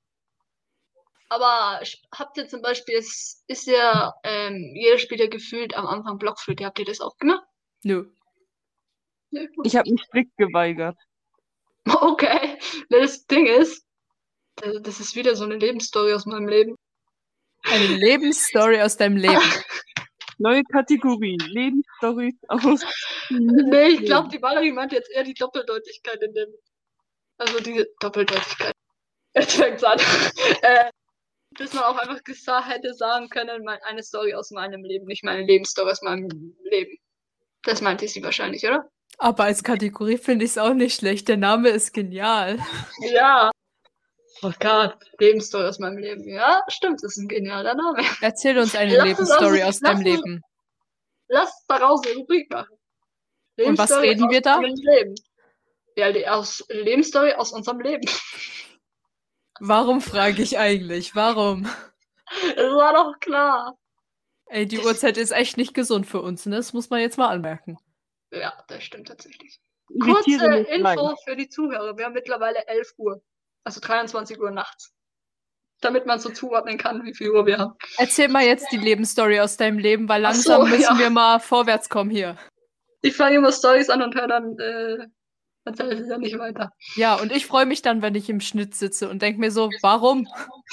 Aber habt ihr zum Beispiel, es ist ja, jeder spielt ja gefühlt am Anfang Blockflöte. Habt ihr das auch gemacht? Nö. Ja, gut. Ich habe mich strikt geweigert. Okay, das Ding ist, das ist wieder so eine Lebensstory aus meinem Leben. Eine Lebensstory aus deinem Leben. Neue Kategorie. Lebensstories aus. Nee, ich glaube, die Valerie meint jetzt eher die Doppeldeutigkeit in dem. Also die Doppeldeutigkeit. Jetzt fängt's an. Dass man auch einfach hätte sagen können, eine Story aus meinem Leben, nicht meine Lebensstory aus meinem Leben. Das meinte sie wahrscheinlich, oder? Aber als Kategorie finde ich es auch nicht schlecht. Der Name ist genial. Ja. Oh Gott, Lebensstory aus meinem Leben. Ja, stimmt, das ist ein genialer Name. Erzähl uns eine Lass uns Lebensstory aus- aus deinem lass uns- Leben. Lass daraus eine Rubrik machen. Und was Lebensstory reden wir aus da? meinem Leben. Ja, Lebensstory aus unserem Leben. Warum frage ich eigentlich? Warum? Das war doch klar. Ey, die Uhrzeit ist echt nicht gesund für uns, ne? Das muss man jetzt mal anmerken. Ja, das stimmt tatsächlich. Irritiere Kurze mich Info rein. für die Zuhörer. Wir haben mittlerweile 11 Uhr. Also 23 Uhr nachts. Damit man so zuordnen kann, wie viel Uhr wir haben. Erzähl mal jetzt die Lebensstory aus deinem Leben, weil Ach so, langsam müssen ja. wir mal vorwärts kommen hier. Ich fange immer Stories an und höre dann, erzähle ich ja nicht weiter. Ja, und ich freue mich dann, wenn ich im Schnitt sitze und denke mir so, warum?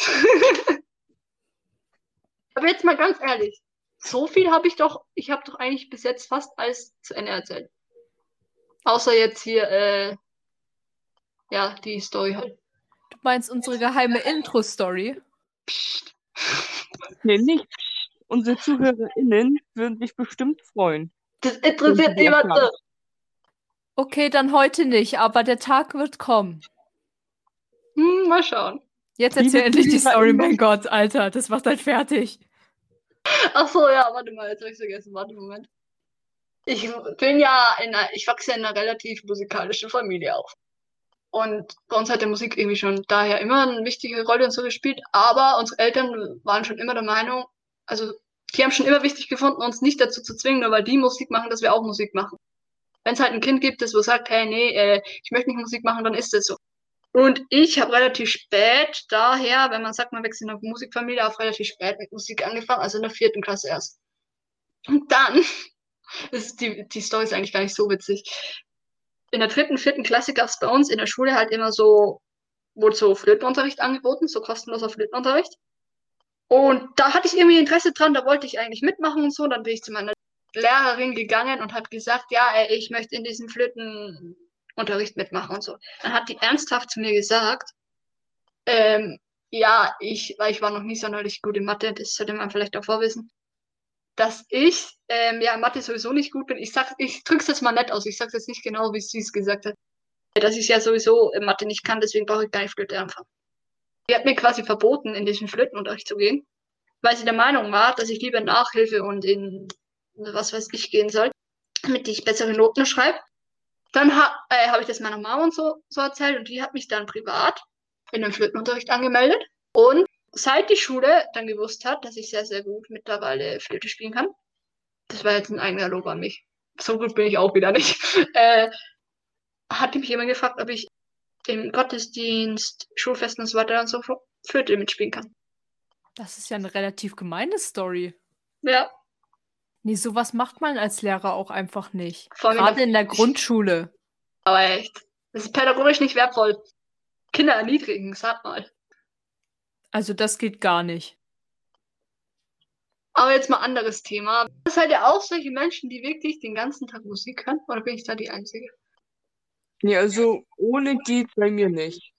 Aber jetzt mal ganz ehrlich. So viel ich habe doch eigentlich bis jetzt fast alles zu Ende erzählt. Außer jetzt hier, ja, die Story halt. Du meinst unsere geheime Intro-Story? Psst. Nee, nicht. Unsere ZuhörerInnen würden sich bestimmt freuen. Das interessiert die niemanden. erfahren. Okay, dann heute nicht, aber der Tag wird kommen. Mal schauen. Jetzt Liebe erzähl endlich die Story, ZuhörerInnen. mein Gott, Alter, das macht halt fertig. Ach so, ja, warte mal, jetzt habe ich vergessen. Warte, Moment. Ich wachse ja in einer relativ musikalischen Familie auf. Und bei uns hat der Musik irgendwie schon daher immer eine wichtige Rolle und so gespielt. Aber unsere Eltern waren schon immer der Meinung, also die haben schon immer wichtig gefunden, uns nicht dazu zu zwingen, nur weil die Musik machen, dass wir auch Musik machen. Wenn es halt ein Kind gibt, das wo sagt, hey, nee, ich möchte nicht Musik machen, dann ist das so. Und ich habe relativ spät daher, wenn man sagt, man wächst in einer Musikfamilie, auch relativ spät mit Musik angefangen, also in der 4. Klasse erst. Und dann, die Story ist eigentlich gar nicht so witzig. In der 3., 4. Klasse gab es bei uns in der Schule halt immer so, wurde so Flötenunterricht angeboten, so kostenloser Flötenunterricht. Und da hatte ich irgendwie Interesse dran, da wollte ich eigentlich mitmachen und so. Dann bin ich zu meiner Lehrerin gegangen und habe gesagt, ja, ich möchte in diesem Flötenunterricht mitmachen und so. Dann hat die ernsthaft zu mir gesagt, ja, weil ich war noch nie sonderlich gut in Mathe, das sollte man vielleicht auch vorwissen, dass ich ja in Mathe sowieso nicht gut bin. Ich drück's jetzt mal nett aus, ich sag's jetzt nicht genau, wie sie es gesagt hat. Dass ich ja sowieso in Mathe nicht kann, deswegen brauche ich gar nicht Flöte anfangen. Die hat mir quasi verboten, in diesen Flötenunterricht zu gehen. weil sie der Meinung war, dass ich lieber in Nachhilfe und in was weiß ich gehen soll, damit ich bessere Noten schreibe. Dann habe ich das meiner Mama und so erzählt und die hat mich dann privat in den Flötenunterricht angemeldet. Und seit die Schule dann gewusst hat, dass ich sehr, sehr gut mittlerweile Flöte spielen kann, das war jetzt ein eigener Lob an mich. So gut bin ich auch wieder nicht. Hat die mich immer gefragt, ob ich im Gottesdienst, Schulfesten und so weiter und so Flöte mitspielen kann. Das ist ja eine relativ gemeine Story. Ja, Nee, sowas macht man als Lehrer auch einfach nicht. Vor allem Gerade in der Grundschule. aber echt. Das ist pädagogisch nicht wertvoll. Kinder erniedrigen, sag mal. Also das geht gar nicht. Aber jetzt mal anderes Thema. Seid ihr auch solche Menschen, die wirklich den ganzen Tag Musik hören? Oder bin ich da die Einzige? Nee, also ohne geht bei mir nicht.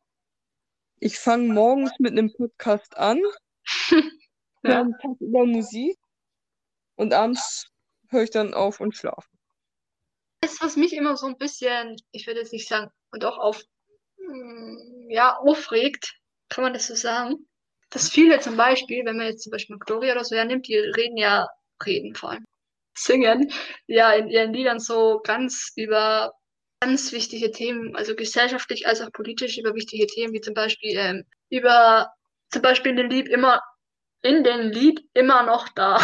Ich fange morgens mit einem Podcast an, höre Ja. einen Tag über Musik und abends höre ich dann auf und schlafe. Das, was mich immer so ein bisschen, ich würde jetzt nicht sagen, und auch ja, aufregt, kann man das so sagen, dass viele zum Beispiel, wenn man jetzt zum Beispiel Gloria oder so hernimmt, die reden vor allem, singen, ja, in ihren Liedern so über ganz wichtige Themen, also gesellschaftlich als auch politisch über wichtige Themen, wie zum Beispiel zum Beispiel in den Lied immer noch da.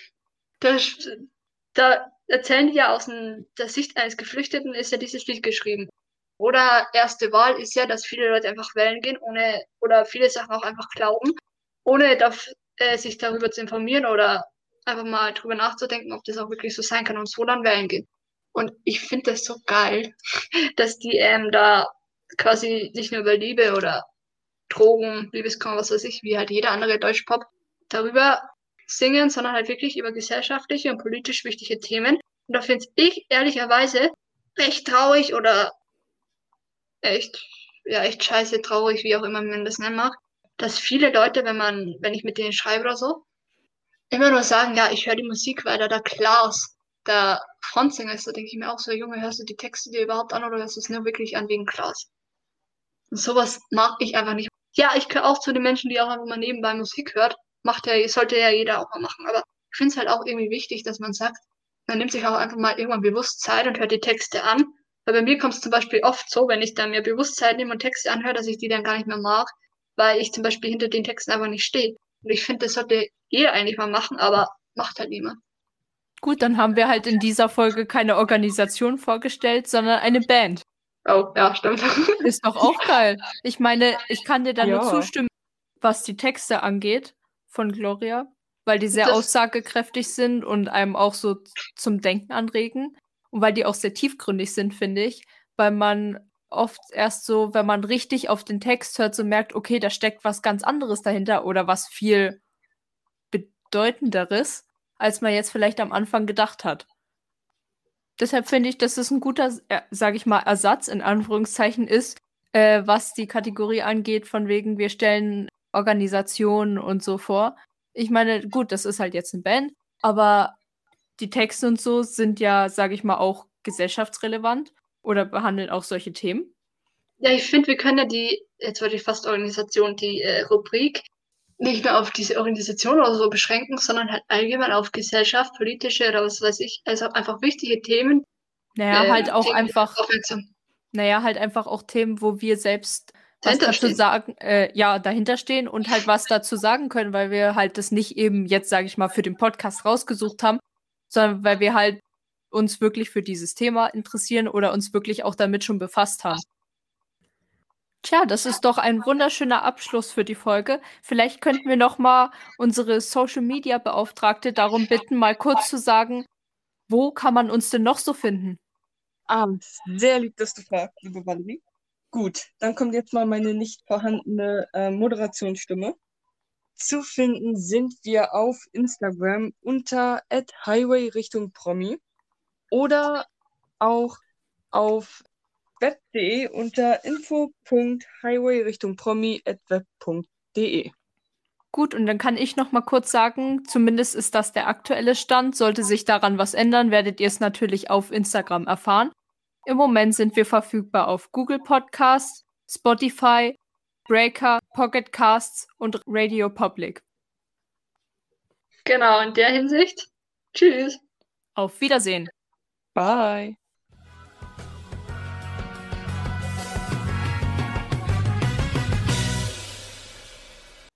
Das, Da erzählen die ja der Sicht eines Geflüchteten ist ja dieses Lied geschrieben. Oder erste Wahl ist ja, dass viele Leute einfach wählen gehen, oder viele Sachen auch einfach glauben, ohne sich darüber zu informieren oder einfach mal drüber nachzudenken, ob das auch wirklich so sein kann und so dann wählen gehen. Und ich finde das so geil, dass die da quasi nicht nur über Liebe oder Drogen, Liebeskummer, was weiß ich, wie halt jeder andere Deutschpop darüber singen, sondern halt wirklich über gesellschaftliche und politisch wichtige Themen. Und da finde ich ehrlicherweise echt traurig oder echt, ja, echt scheiße traurig, wie auch immer man das nennen mag, dass viele Leute, wenn ich mit denen schreibe oder so, immer nur sagen, ja, ich höre die Musik, weil da Klaas der Frontsänger ist. Da denke ich mir auch so, Junge, hörst du die Texte dir überhaupt an oder hörst du es nur wirklich an wegen Klaas? Und sowas mag ich einfach nicht. Ja, ich gehöre auch zu den Menschen, die auch einfach mal nebenbei Musik hört. Sollte ja jeder auch mal machen. Aber ich finde es halt auch irgendwie wichtig, dass man sagt, man nimmt sich auch einfach mal irgendwann bewusst Zeit und hört die Texte an. Weil bei mir kommt es zum Beispiel oft so, wenn ich dann mir bewusst Zeit nehme und Texte anhöre, dass ich die dann gar nicht mehr mag, weil ich zum Beispiel hinter den Texten einfach nicht stehe. Und ich finde, das sollte jeder eigentlich mal machen, aber macht halt niemand. Gut, dann haben wir halt in dieser Folge keine Organisation vorgestellt, sondern eine Band. Oh, ja, stimmt. Ist doch auch geil. Ich meine, ich kann dir da nur Ja. zustimmen, was die Texte angeht von Gloria, weil die sehr Das- aussagekräftig sind und einem auch so zum Denken anregen und weil die auch sehr tiefgründig sind, finde ich, weil man oft erst so, wenn man richtig auf den Text hört, so merkt, okay, da steckt was ganz anderes dahinter oder was viel bedeutenderes, als man jetzt vielleicht am Anfang gedacht hat. Deshalb finde ich, dass es ein guter, sage ich mal, Ersatz in Anführungszeichen ist, was die Kategorie angeht, von wegen, wir stellen Organisationen und so vor. Ich meine, gut, das ist halt jetzt eine Band, aber die Texte und so sind ja, sage ich mal, auch gesellschaftsrelevant oder behandeln auch solche Themen. Ja, ich finde, wir können ja jetzt wollte ich fast Organisation, die Rubrik nicht nur auf diese Organisation oder so beschränken, sondern halt allgemein auf Gesellschaft, politische oder was weiß ich, also einfach wichtige Themen. Naja, halt auch Themen einfach, aufmerksam halt einfach auch Themen, wo wir selbst was dahinter dazu stehen. sagen, dahinter stehen und halt was dazu sagen können, weil wir halt das nicht eben jetzt, sage ich mal, für den Podcast rausgesucht haben, sondern weil wir halt uns wirklich für dieses Thema interessieren oder uns wirklich auch damit schon befasst haben. Tja, das ist doch ein wunderschöner Abschluss für die Folge. Vielleicht könnten wir noch mal unsere Social-Media-Beauftragte darum bitten, mal kurz zu sagen, wo kann man uns denn noch so finden? Sehr lieb, dass du fragst, liebe Valerie. Gut, dann kommt jetzt mal meine nicht vorhandene Moderationsstimme. Zu finden sind wir auf Instagram unter @highway Richtung Promi oder auch auf web.de unter info.highway-promi@web.de. Gut, und dann kann ich noch mal kurz sagen, zumindest ist das der aktuelle Stand. Sollte sich daran was ändern, werdet ihr es natürlich auf Instagram erfahren. Im Moment sind wir verfügbar auf Google Podcasts, Spotify, Breaker, Pocket Casts und Radio Public. Genau, in der Hinsicht. Tschüss. Auf Wiedersehen. Bye.